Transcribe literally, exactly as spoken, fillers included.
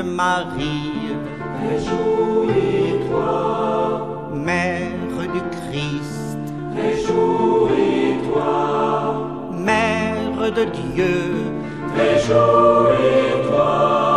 Marie, réjouis-toi, Mère du Christ, réjouis-toi, Mère de Dieu, réjouis-toi.